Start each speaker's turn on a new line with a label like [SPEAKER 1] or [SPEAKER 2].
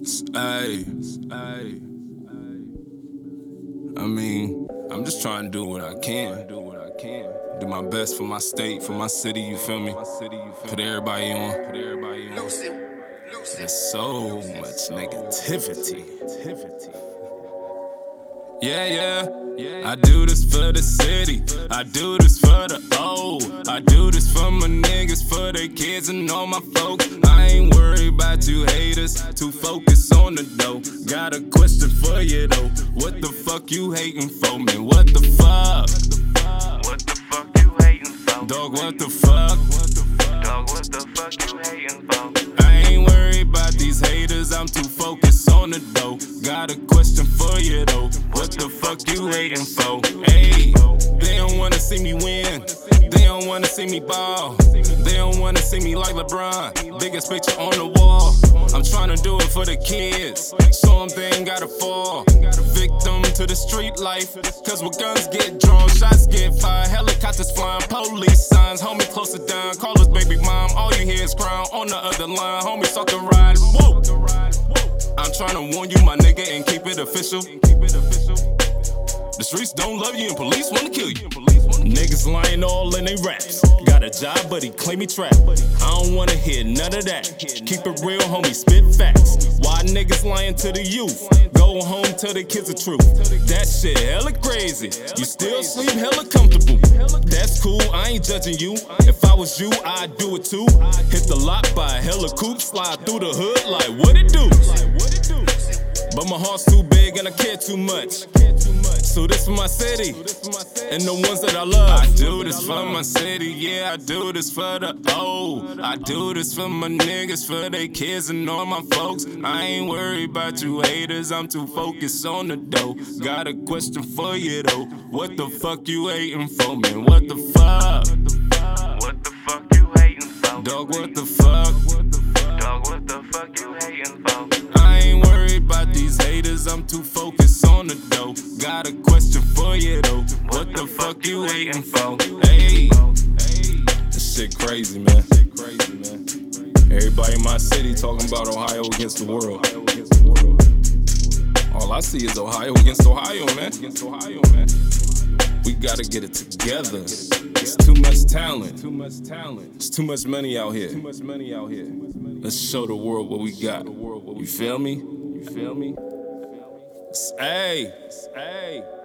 [SPEAKER 1] Ayy, I mean, I'm just trying to do what I can. Do my best for my state, for my city, you feel me? Put everybody on. There's so much negativity. Yeah. I do this for the city. I do this for the old. I do this for my niggas, for their kids and all my folks. I ain't worried about you haters, too focused on the dough. Got a question for you though. What the fuck you hating for, man? What the fuck?
[SPEAKER 2] What the fuck you hating for?
[SPEAKER 1] Dog, what the fuck?
[SPEAKER 2] Dog, what the fuck you hating for?
[SPEAKER 1] I ain't worried about these haters, I'm too focused on the dough. Got a question for you though. What the fuck you hating for? Hey, they don't wanna see me win. They don't wanna see me ball. They don't wanna see me like LeBron. Biggest picture on the wall. I'm trying to do it for the kids. Show them they ain't gotta fall. Victim to the street life. Cause when guns get drawn, shots get fired. Helicopters flying, police signs. Homie closer down, call us baby mom. All you hear is crown on the other line. Homie talking riding. Whoa. I'm trying to warn you, my nigga, and keep it official. The streets don't love you and police wanna kill you. Niggas lying all in they raps. Got a job, but he claim he trapped. I don't wanna hear none of that. Keep it real, homie, spit facts. Why niggas lying to the youth? Go home, tell the kids the truth. That shit hella crazy. You still sleep hella comfortable. That's cool, I ain't judging you. If I was you, I'd do it too. Hit the lot by a hella coupe, slide through the hood like what it do? But my heart's too big and I care too much. So this for my city and the ones that I love. I do this for my city, yeah, I do this for the old. I do this for my niggas, for their kids and all my folks. I ain't worried about you haters, I'm too focused on the dough. Got a question for you though. What the fuck you hating for, man? What the fuck?
[SPEAKER 2] What the fuck you hating for?
[SPEAKER 1] Dog, what the fuck?
[SPEAKER 2] Dog, what the fuck you hating for?
[SPEAKER 1] I ain't worried about these haters, I'm too focused on the dough. Got a question for you though. What the fuck you hating for? Hey, this shit crazy, man. Everybody in my city talking about Ohio against the world. All I see is Ohio against Ohio, man. We gotta get it together. It's too much talent. It's too much money out here. Let's show the world what we got. You feel me? Hey.